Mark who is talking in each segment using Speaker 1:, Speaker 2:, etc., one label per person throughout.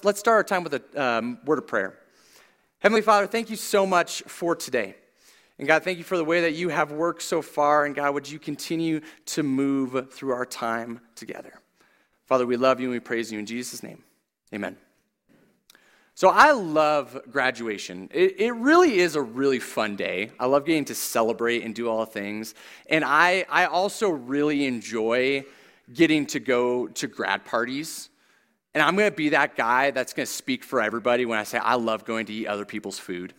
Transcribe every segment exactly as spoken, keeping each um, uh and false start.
Speaker 1: let's let's start our time with a um, word of prayer. Heavenly Father, thank you so much for today. And God, thank you for the way that you have worked so far. And God, would you continue to move through our time together? Father, we love you and we praise you in Jesus' name. Amen. So I love graduation. It, it really is a really fun day. I love getting to celebrate and do all the things. And I, I also really enjoy getting to go to grad parties. And I'm going to be that guy that's going to speak for everybody when I say I love going to eat other people's food.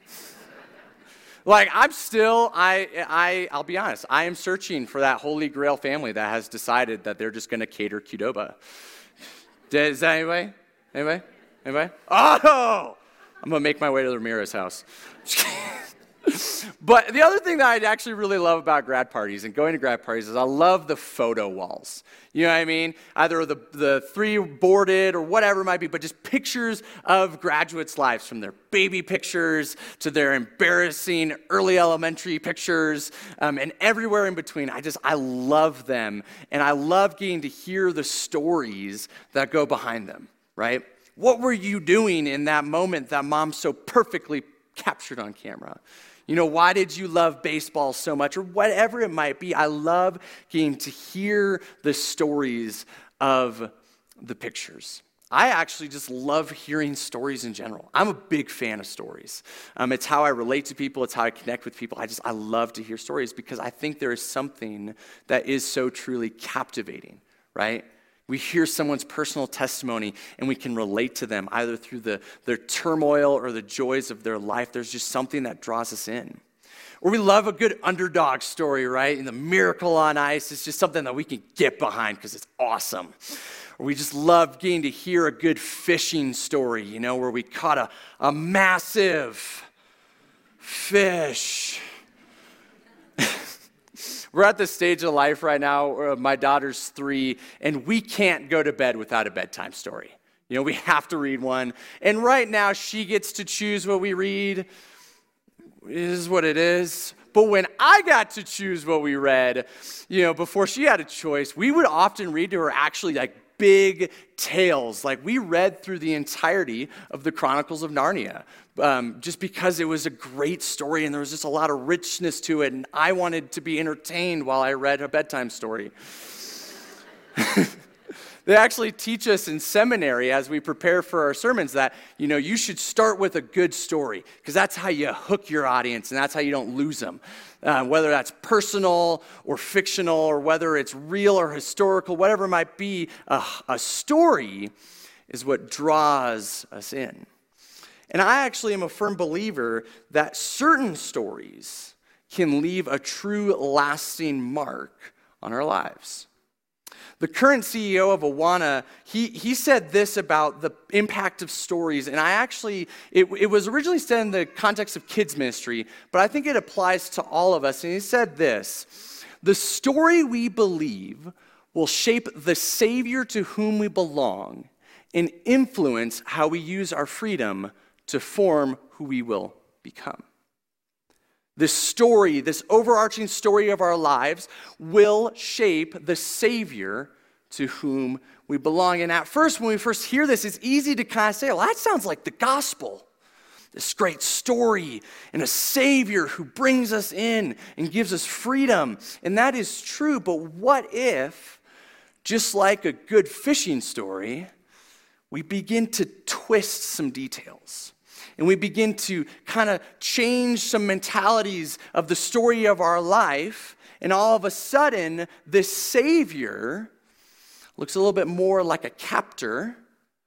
Speaker 1: Like, I'm still, I, I, I'll be honest, I am searching for that holy grail family that has decided that they're just going to cater Qdoba. Is that anybody? Anybody? Anybody? Oh! I'm going to make my way to Ramirez's house. But the other thing that I actually really love about grad parties and going to grad parties is I love the photo walls. You know what I mean? Either the, the three boarded or whatever it might be, but just pictures of graduates' lives, from their baby pictures to their embarrassing early elementary pictures, um, and everywhere in between. I just, I love them, and I love getting to hear the stories that go behind them, right? What were you doing in that moment that mom so perfectly captured on camera? You know, why did you love baseball so much? Or whatever it might be, I love getting to hear the stories of the pictures. I actually just love hearing stories in general. I'm a big fan of stories. Um, it's how I relate to people. It's how I connect with people. I just, I love to hear stories because I think there is something that is so truly captivating, right? We hear someone's personal testimony and we can relate to them either through the, their turmoil or the joys of their life. There's just something that draws us in. Or we love a good underdog story, right? And the miracle on ice is just something that we can get behind because it's awesome. Or we just love getting to hear a good fishing story, you know, where we caught a, a massive fish. We're at this stage of life right now where my daughter's three, and we can't go to bed without a bedtime story. You know, we have to read one. And right now, she gets to choose what we read. It is what it is. But when I got to choose what we read, you know, before she had a choice, we would often read to her actually like big tales. Like we read through the entirety of the Chronicles of Narnia. Um, just because it was a great story and there was just a lot of richness to it, and I wanted to be entertained while I read a bedtime story. They actually teach us in seminary as we prepare for our sermons that, you know, you should start with a good story because that's how you hook your audience and that's how you don't lose them. Uh, whether that's personal or fictional or whether it's real or historical, whatever it might be, a, a story is what draws us in. And I actually am a firm believer that certain stories can leave a true lasting mark on our lives. The current C E O of Awana, he, he said this about the impact of stories, and I actually, it, it was originally said in the context of kids ministry, but I think it applies to all of us, and he said this: the story we believe will shape the Savior to whom we belong and influence how we use our freedom to form who we will become. This story, this overarching story of our lives will shape the Savior to whom we belong. And at first, when we first hear this, it's easy to kind of say, well, that sounds like the gospel. This great story and a Savior who brings us in and gives us freedom. And that is true, but what if, just like a good fishing story, we begin to twist some details? And we begin to kind of change some mentalities of the story of our life. And all of a sudden, this Savior looks a little bit more like a captor.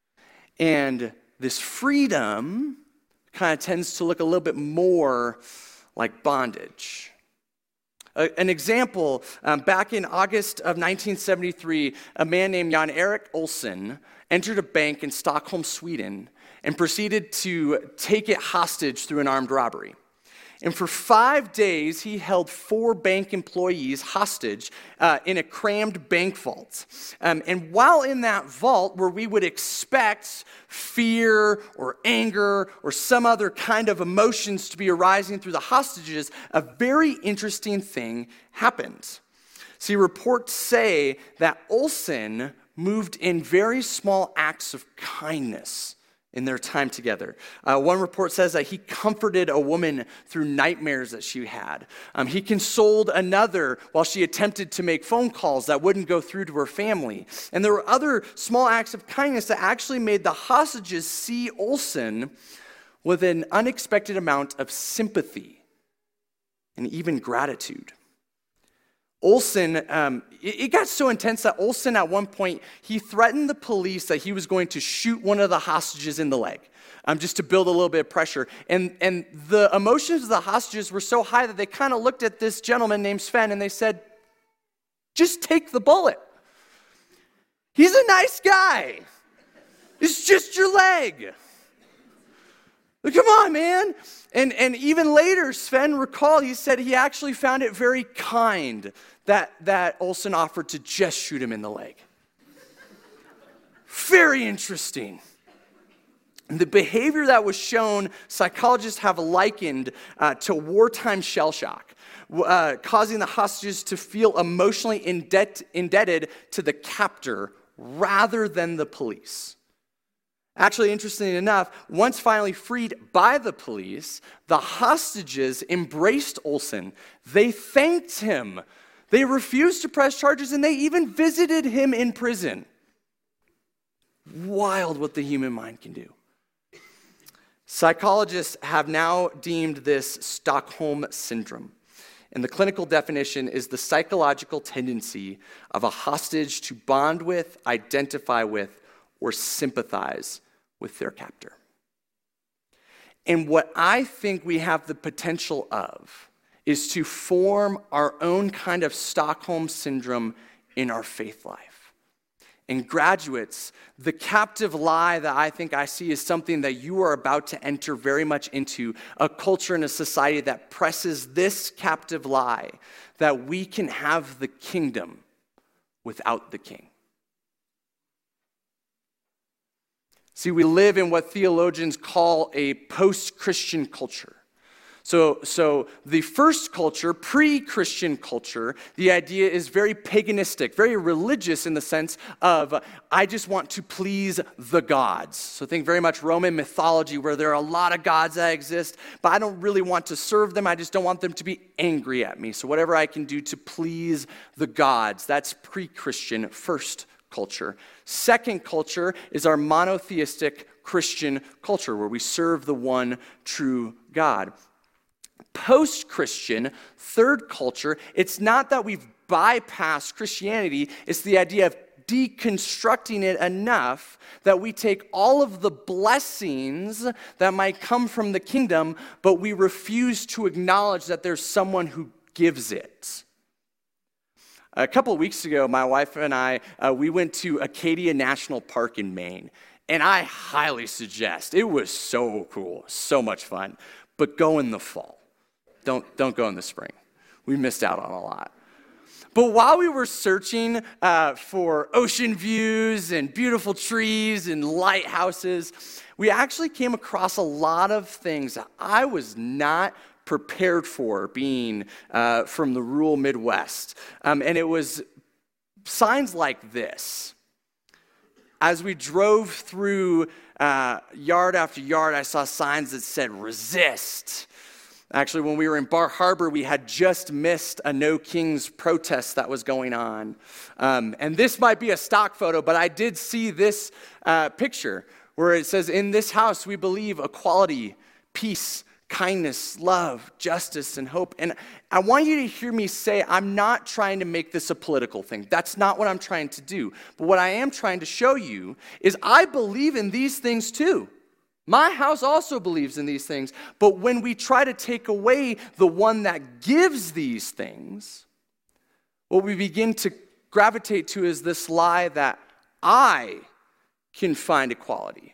Speaker 1: And this freedom kind of tends to look a little bit more like bondage. Uh, an example, um, back in August of nineteen seventy-three, a man named Jan-Erik Olsson entered a bank in Stockholm, Sweden, and proceeded to take it hostage through an armed robbery. And for five days, he held four bank employees hostage uh, in a crammed bank vault. Um, and while in that vault, where we would expect fear or anger or some other kind of emotions to be arising through the hostages, a very interesting thing happened. See, reports say that Olsson moved in very small acts of kindness in their time together. Uh, one report says that he comforted a woman through nightmares that she had. Um, he consoled another while she attempted to make phone calls that wouldn't go through to her family. And there were other small acts of kindness that actually made the hostages see Olson with an unexpected amount of sympathy and even gratitude. Olson, um, it, it got so intense that Olson at one point, he threatened the police that he was going to shoot one of the hostages in the leg, um, just to build a little bit of pressure. And, and the emotions of the hostages were so high that they kind of looked at this gentleman named Sven and they said, just take the bullet. He's a nice guy. It's just your leg. Come on, man. And, and even later, Sven recalled, he said he actually found it very kind that, that Olson offered to just shoot him in the leg. Very interesting. And the behavior that was shown, psychologists have likened uh, to wartime shell shock, uh, causing the hostages to feel emotionally indebt, indebted to the captor rather than the police. Actually, interestingly enough, once finally freed by the police, the hostages embraced Olson. They thanked him. They refused to press charges, and they even visited him in prison. Wild what the human mind can do. Psychologists have now deemed this Stockholm Syndrome. And the clinical definition is the psychological tendency of a hostage to bond with, identify with, or sympathize with their captor. And what I think we have the potential of is to form our own kind of Stockholm Syndrome in our faith life. And graduates, the captive lie that I think I see is something that you are about to enter very much into, a culture and a society that presses this captive lie, that we can have the kingdom without the king. See, we live in what theologians call a post-Christian culture. So, so the first culture, pre-Christian culture, the idea is very paganistic, very religious in the sense of, I just want to please the gods. So think very much Roman mythology where there are a lot of gods that exist, but I don't really want to serve them. I just don't want them to be angry at me. So whatever I can do to please the gods, that's pre-Christian first culture. Second culture is our monotheistic Christian culture where we serve the one true God. Post-Christian, third culture, it's not that we've bypassed Christianity, it's the idea of deconstructing it enough that we take all of the blessings that might come from the kingdom, but we refuse to acknowledge that there's someone who gives it. A couple of weeks ago, my wife and I, uh, we went to Acadia National Park in Maine, and I highly suggest, it was so cool, so much fun, but go in the fall. Don't, don't go in the spring. We missed out on a lot. But while we were searching uh, for ocean views and beautiful trees and lighthouses, we actually came across a lot of things that I was not prepared for, being uh, from the rural Midwest. Um, and it was signs like this. As we drove through uh, yard after yard, I saw signs that said, resist. Actually, when we were in Bar Harbor, we had just missed a No Kings protest that was going on. Um, and this might be a stock photo, but I did see this uh, picture where it says, in this house we believe equality, peace, kindness, love, justice, and hope. And I want you to hear me say, I'm not trying to make this a political thing. That's not what I'm trying to do. But what I am trying to show you is I believe in these things too. My house also believes in these things. But when we try to take away the one that gives these things, what we begin to gravitate to is this lie that I can find equality.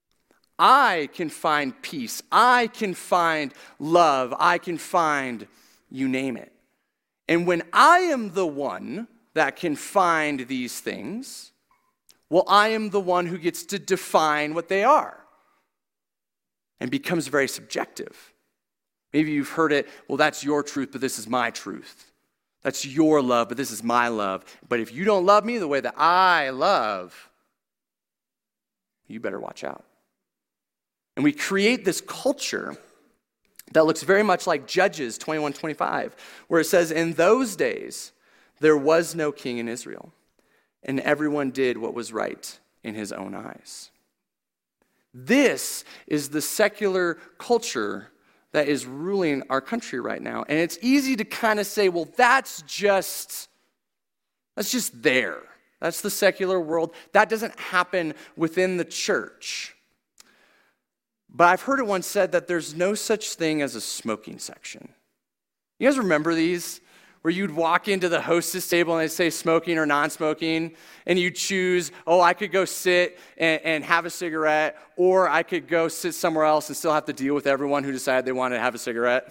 Speaker 1: I can find peace. I can find love. I can find, you name it. And when I am the one that can find these things, well, I am the one who gets to define what they are. And becomes very subjective. Maybe you've heard it, well, that's your truth, but this is my truth. That's your love, but this is my love. But if you don't love me the way that I love, you better watch out. And we create this culture that looks very much like Judges twenty-one twenty-five, where it says, in those days, there was no king in Israel, and everyone did what was right in his own eyes. This is the secular culture that is ruling our country right now. And it's easy to kind of say, well, that's just, that's just there. That's the secular world. That doesn't happen within the church. But I've heard it once said that there's no such thing as a smoking section. You guys remember these? Where you'd walk into the hostess table and they'd say smoking or non-smoking, and you'd choose, oh, I could go sit and, and have a cigarette, or I could go sit somewhere else and still have to deal with everyone who decided they wanted to have a cigarette.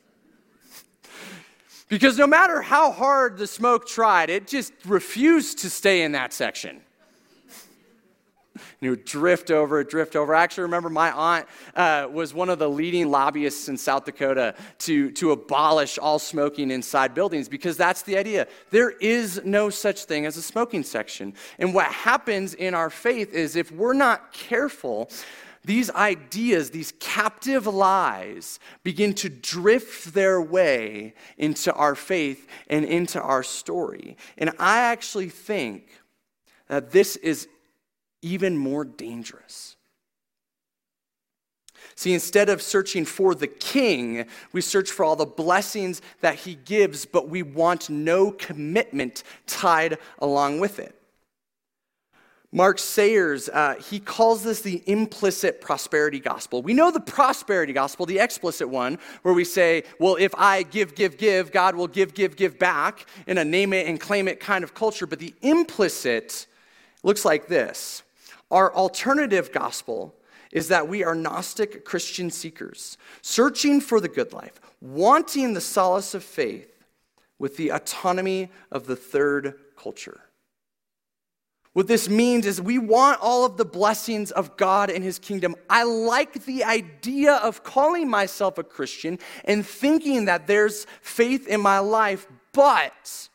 Speaker 1: Because no matter how hard the smoke tried, it just refused to stay in that section. And it would drift over, drift over. I actually remember my aunt uh, was one of the leading lobbyists in South Dakota to, to abolish all smoking inside buildings, because that's the idea. There is no such thing as a smoking section. And what happens in our faith is if we're not careful, these ideas, these captive lies, begin to drift their way into our faith and into our story. And I actually think that this is even more dangerous. See, instead of searching for the king, we search for all the blessings that he gives, but we want no commitment tied along with it. Mark Sayers, uh, he calls this the implicit prosperity gospel. We know the prosperity gospel, the explicit one, where we say, well, if I give, give, give, God will give, give, give back in a name it and claim it kind of culture. But the implicit looks like this. Our alternative gospel is that we are Gnostic Christian seekers, searching for the good life, wanting the solace of faith with the autonomy of the third culture. What this means is we want all of the blessings of God and his kingdom. I like the idea of calling myself a Christian and thinking that there's faith in my life, but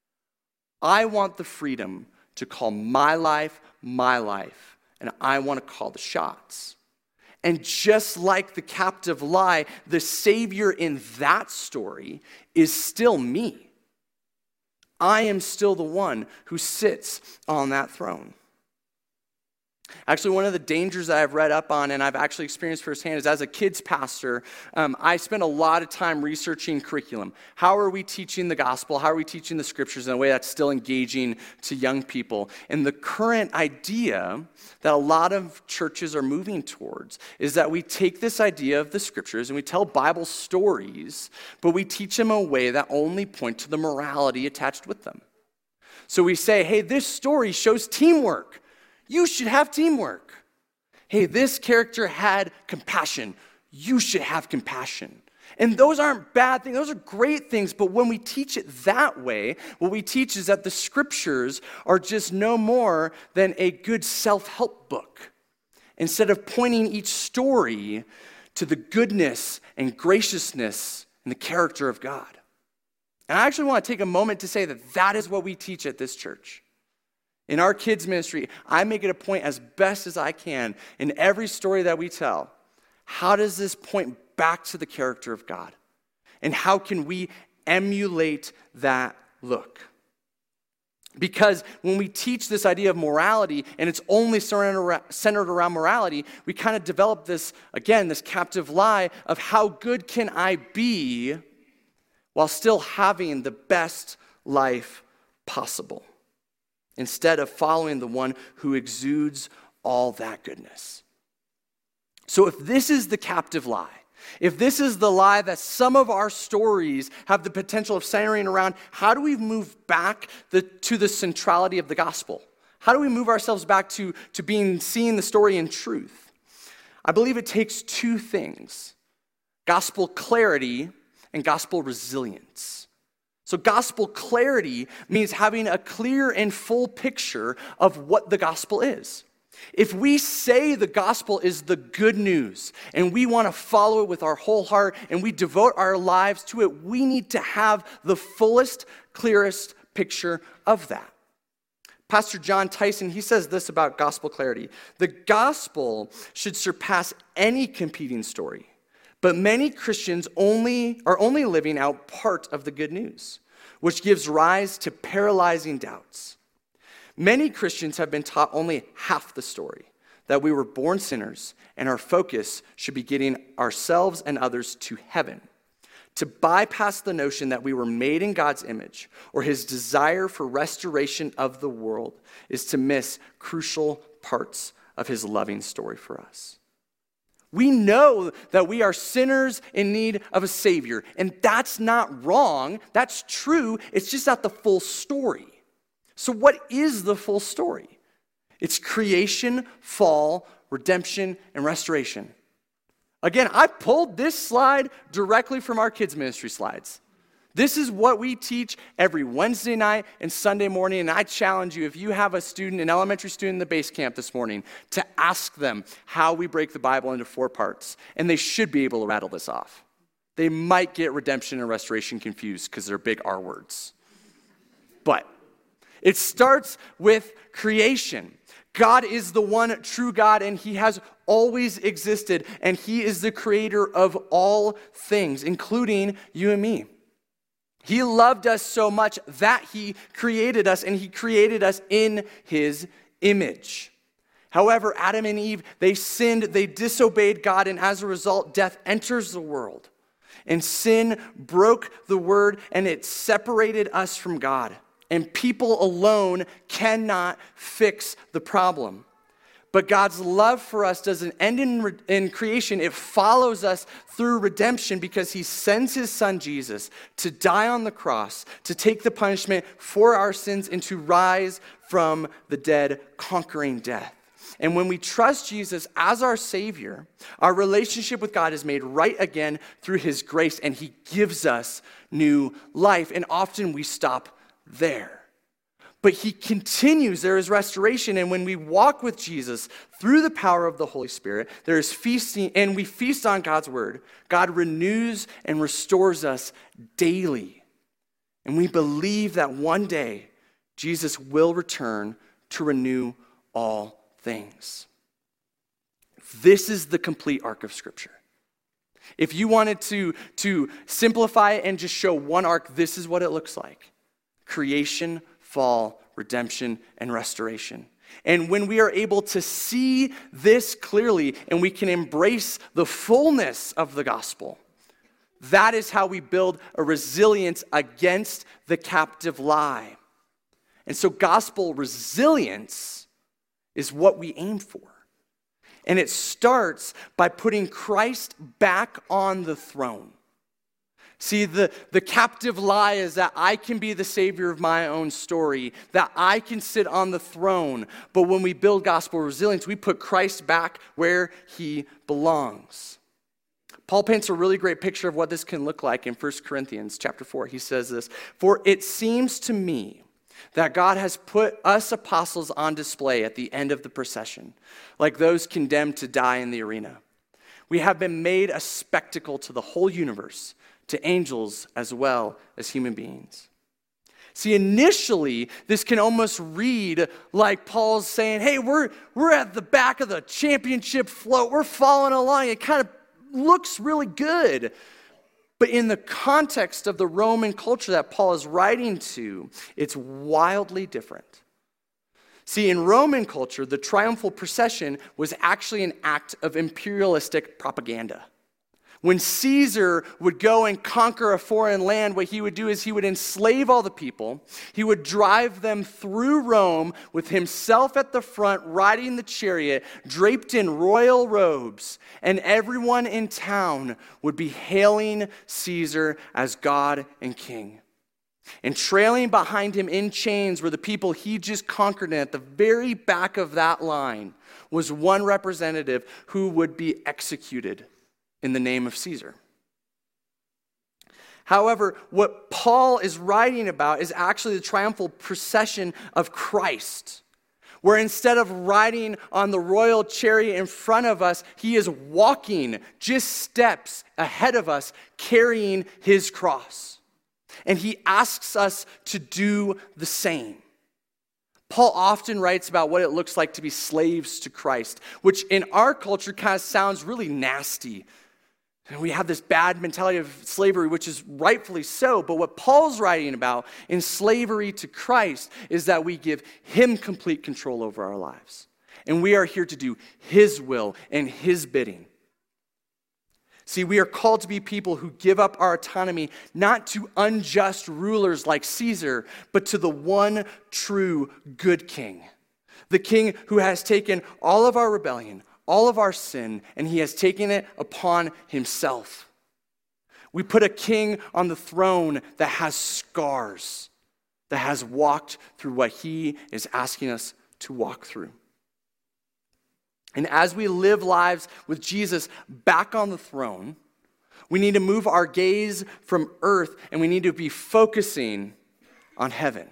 Speaker 1: I want the freedom to call my life my life, and I want to call the shots. And just like the captive lie, the Savior in that story is still me. I am still the one who sits on that throne. Actually, one of the dangers that I've read up on and I've actually experienced firsthand is as a kids pastor, um, I spend a lot of time researching curriculum. How are we teaching the gospel? How are we teaching the scriptures in a way that's still engaging to young people? And the current idea that a lot of churches are moving towards is that we take this idea of the scriptures and we tell Bible stories, but we teach them in a way that only point to the morality attached with them. So we say, hey, this story shows teamwork. You should have teamwork. Hey, this character had compassion. You should have compassion. And those aren't bad things. Those are great things. But when we teach it that way, what we teach is that the scriptures are just no more than a good self-help book. Instead of pointing each story to the goodness and graciousness and the character of God. And I actually want to take a moment to say that that is what we teach at this church. In our kids' ministry, I make it a point as best as I can in every story that we tell. How does this point back to the character of God? And how can we emulate that look? Because when we teach this idea of morality and it's only centered around morality, we kind of develop this, again, this captive lie of how good can I be while still having the best life possible, instead of following the one who exudes all that goodness. So if this is the captive lie, if this is the lie that some of our stories have the potential of centering around, how do we move back the, to the centrality of the gospel? How do we move ourselves back to, to being seeing the story in truth? I believe it takes two things: gospel clarity and gospel resilience. So gospel clarity means having a clear and full picture of what the gospel is. If we say the gospel is the good news and we want to follow it with our whole heart and we devote our lives to it, we need to have the fullest clearest picture of that. Pastor John Tyson, he says this about gospel clarity. The gospel should surpass any competing story, but many Christians only are only living out part of the good news, which gives rise to paralyzing doubts. Many Christians have been taught only half the story, that we were born sinners and our focus should be getting ourselves and others to heaven. To bypass the notion that we were made in God's image or his desire for restoration of the world is to miss crucial parts of his loving story for us. We know that we are sinners in need of a Savior, and that's not wrong. That's true. It's just not the full story. So what is the full story? It's creation, fall, redemption, and restoration. Again, I pulled this slide directly from our kids' ministry slides. This is what we teach every Wednesday night and Sunday morning, and I challenge you, if you have a student, an elementary student in the base camp this morning, to ask them how we break the Bible into four parts, and they should be able to rattle this off. They might get redemption and restoration confused because they're big R words. But it starts with creation. God is the one true God, and he has always existed, and he is the creator of all things, including you and me. He loved us so much that he created us, and he created us in his image. However, Adam and Eve, they sinned, they disobeyed God, and as a result, death enters the world. And sin broke the word, and it separated us from God. And people alone cannot fix the problem. But God's love for us doesn't end in, re- in creation. It follows us through redemption because he sends his son Jesus to die on the cross, to take the punishment for our sins, and to rise from the dead, conquering death. And when we trust Jesus as our Savior, our relationship with God is made right again through his grace, and he gives us new life. And often we stop there. But he continues, there is restoration, and when we walk with Jesus through the power of the Holy Spirit, there is feasting, and we feast on God's word. God renews and restores us daily. And we believe that one day Jesus will return to renew all things. This is the complete arc of Scripture. If you wanted to, to simplify it and just show one arc, this is what it looks like. Creation, fall, redemption, and restoration. And when we are able to see this clearly and we can embrace the fullness of the gospel, that is how we build a resilience against the captive lie. And so gospel resilience is what we aim for. And it starts by putting Christ back on the throne. See, the, the captive lie is that I can be the savior of my own story, that I can sit on the throne. But when we build gospel resilience, we put Christ back where he belongs. Paul paints a really great picture of what this can look like in First Corinthians chapter four. He says this, "For it seems to me that God has put us apostles on display at the end of the procession, like those condemned to die in the arena. We have been made a spectacle to the whole universe, to angels as well as human beings." See, initially, this can almost read like Paul's saying, hey, we're, we're at the back of the championship float. We're following along. It kind of looks really good. But in the context of the Roman culture that Paul is writing to, it's wildly different. See, in Roman culture, the triumphal procession was actually an act of imperialistic propaganda. When Caesar would go and conquer a foreign land, what he would do is he would enslave all the people. He would drive them through Rome with himself at the front, riding the chariot, draped in royal robes. And everyone in town would be hailing Caesar as God and King. And trailing behind him in chains were the people he just conquered. And at the very back of that line was one representative who would be executed in the name of Caesar. However, what Paul is writing about is actually the triumphal procession of Christ, where instead of riding on the royal chariot in front of us, he is walking just steps ahead of us, carrying his cross. And he asks us to do the same. Paul often writes about what it looks like to be slaves to Christ, which in our culture kind of sounds really nasty. And we have this bad mentality of slavery, which is rightfully so. But what Paul's writing about in slavery to Christ is that we give him complete control over our lives. And we are here to do his will and his bidding. See, we are called to be people who give up our autonomy not to unjust rulers like Caesar, but to the one true good king. The king who has taken all of our rebellion, all of our sin, and he has taken it upon himself. We put a king on the throne that has scars, that has walked through what he is asking us to walk through. And as we live lives with Jesus back on the throne, we need to move our gaze from earth and we need to be focusing on heaven.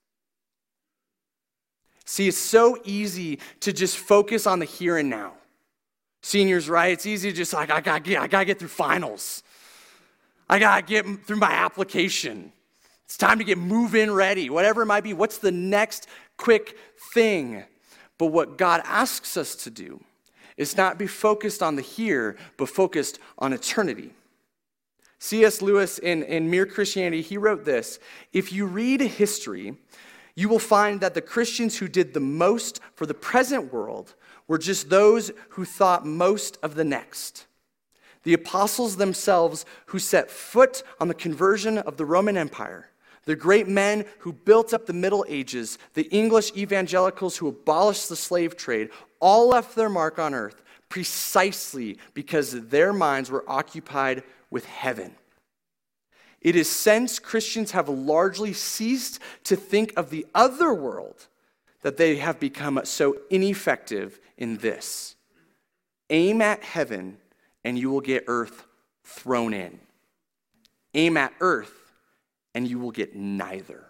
Speaker 1: See, it's so easy to just focus on the here and now. Seniors, right? It's easy to just like, I gotta get, I gotta get through finals. I gotta get through my application. It's time to get move-in ready, whatever it might be. What's the next quick thing? But what God asks us to do is not be focused on the here, but focused on eternity. C S Lewis in, in Mere Christianity, he wrote this: if you read history, you will find that the Christians who did the most for the present world were just those who thought most of the next. The apostles themselves who set foot on the conversion of the Roman Empire, the great men who built up the Middle Ages, the English evangelicals who abolished the slave trade, all left their mark on earth precisely because their minds were occupied with heaven. It is since Christians have largely ceased to think of the other world that they have become so ineffective in this. Aim at heaven and you will get earth thrown in. Aim at earth and you will get neither.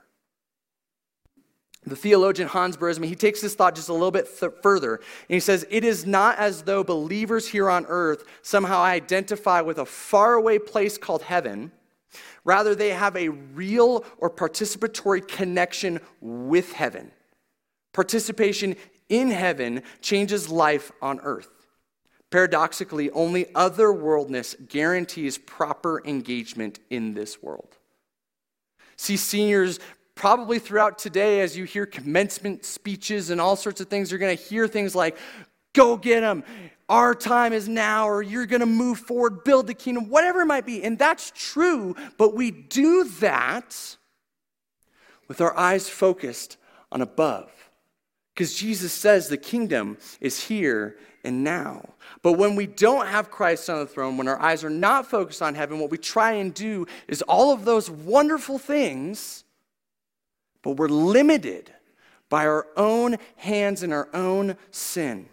Speaker 1: The theologian Hans Burisma, he takes this thought just a little bit th- further, and he says, it is not as though believers here on earth somehow identify with a faraway place called heaven. Rather, they have a real or participatory connection with heaven. Participation in heaven changes life on earth. Paradoxically, only otherworldness guarantees proper engagement in this world. See, seniors, probably throughout today, as you hear commencement speeches and all sorts of things, you're going to hear things like, go get them, our time is now, or you're going to move forward, build the kingdom, whatever it might be. And that's true, but we do that with our eyes focused on above. Because Jesus says the kingdom is here and now. But when we don't have Christ on the throne, when our eyes are not focused on heaven, what we try and do is all of those wonderful things, but we're limited by our own hands and our own sin.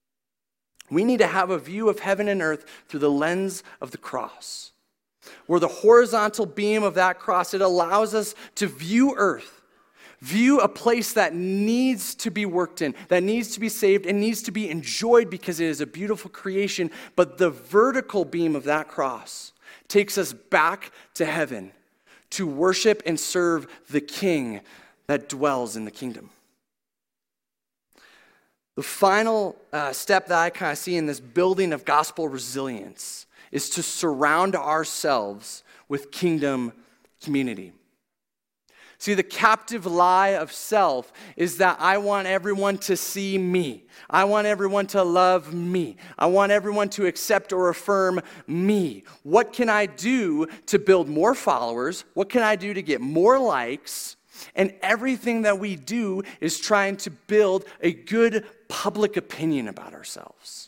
Speaker 1: We need to have a view of heaven and earth through the lens of the cross, where the horizontal beam of that cross, it allows us to view earth, view a place that needs to be worked in, that needs to be saved, and needs to be enjoyed because it is a beautiful creation. But the vertical beam of that cross takes us back to heaven to worship and serve the King that dwells in the kingdom. The final uh, step that I kind of see in this building of gospel resilience is to surround ourselves with kingdom community. See, the captive lie of self is that I want everyone to see me. I want everyone to love me. I want everyone to accept or affirm me. What can I do to build more followers? What can I do to get more likes? And everything that we do is trying to build a good public opinion about ourselves.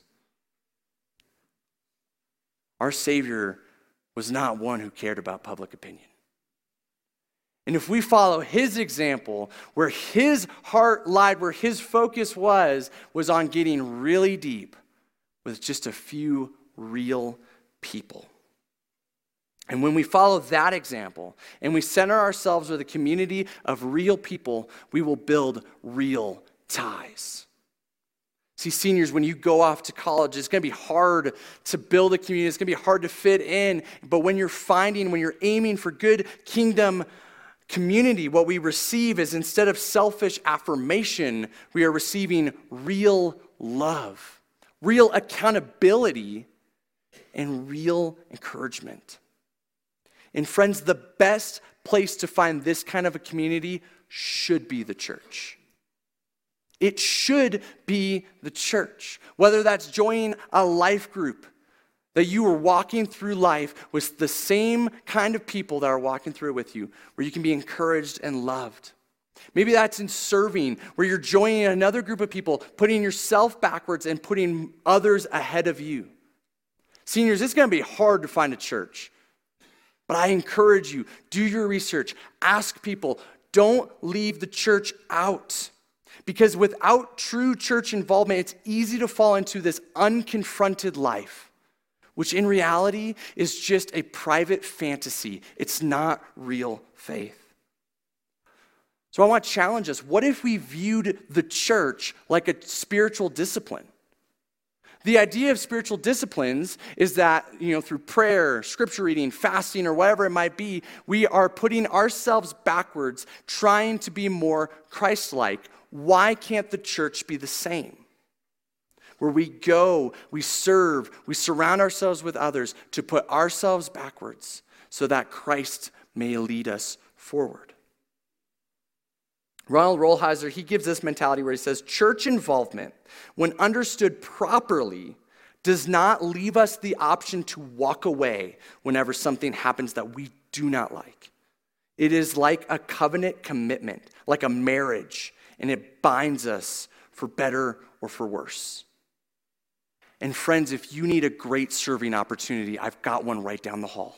Speaker 1: Our Savior was not one who cared about public opinion. And if we follow his example, where his heart lied, where his focus was, was on getting really deep with just a few real people. And when we follow that example and we center ourselves with a community of real people, we will build real ties. See, seniors, when you go off to college, it's going to be hard to build a community. It's going to be hard to fit in. But when you're finding, when you're aiming for good kingdom community, what we receive is, instead of selfish affirmation, we are receiving real love, real accountability, and real encouragement. And friends, the best place to find this kind of a community should be the church. It should be the church. Whether that's joining a life group, that you are walking through life with the same kind of people that are walking through it with you, where you can be encouraged and loved. Maybe that's in serving, where you're joining another group of people, putting yourself backwards and putting others ahead of you. Seniors, it's going to be hard to find a church. But I encourage you, do your research, ask people, don't leave the church out. Because without true church involvement, it's easy to fall into this unconfronted life, which in reality is just a private fantasy. It's not real faith. So I want to challenge us. What if we viewed the church like a spiritual discipline? The idea of spiritual disciplines is that, you know, through prayer, scripture reading, fasting, or whatever it might be, we are putting ourselves backwards, trying to be more Christ-like. Why can't the church be the same? Where we go, we serve, we surround ourselves with others to put ourselves backwards so that Christ may lead us forward. Ronald Rolheiser, he gives this mentality where he says, church involvement, when understood properly, does not leave us the option to walk away whenever something happens that we do not like. It is like a covenant commitment, like a marriage, and it binds us for better or for worse. And friends, if you need a great serving opportunity, I've got one right down the hall.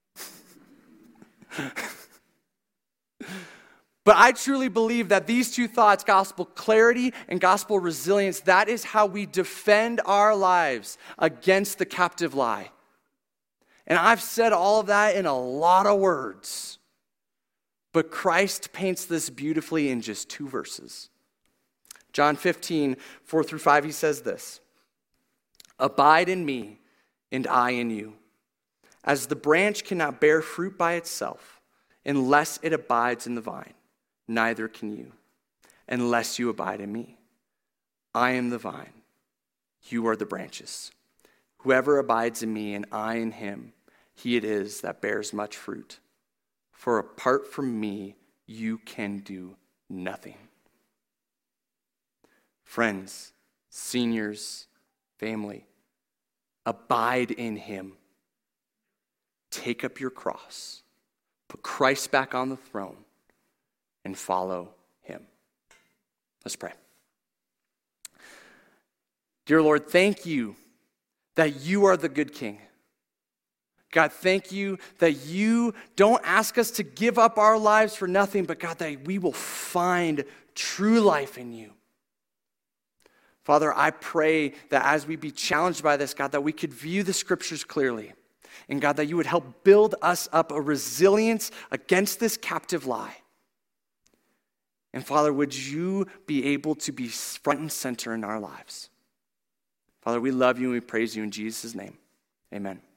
Speaker 1: But I truly believe that these two thoughts, gospel clarity and gospel resilience, that is how we defend our lives against the captive lie. And I've said all of that in a lot of words. But Christ paints this beautifully in just two verses. John fifteen, four through five, he says this: Abide in me, and I in you. As the branch cannot bear fruit by itself unless it abides in the vine, neither can you, unless you abide in me. I am the vine, you are the branches. Whoever abides in me and I in him, he it is that bears much fruit. For apart from me, you can do nothing. Friends, seniors, family, abide in him. Take up your cross, put Christ back on the throne, and follow him. Let's pray. Dear Lord, thank you that you are the good King. God, thank you that you don't ask us to give up our lives for nothing, but God, that we will find true life in you. Father, I pray that as we be challenged by this, God, that we could view the scriptures clearly. And God, that you would help build us up a resilience against this captive lie. And Father, would you be able to be front and center in our lives? Father, we love you and we praise you in Jesus' name. Amen.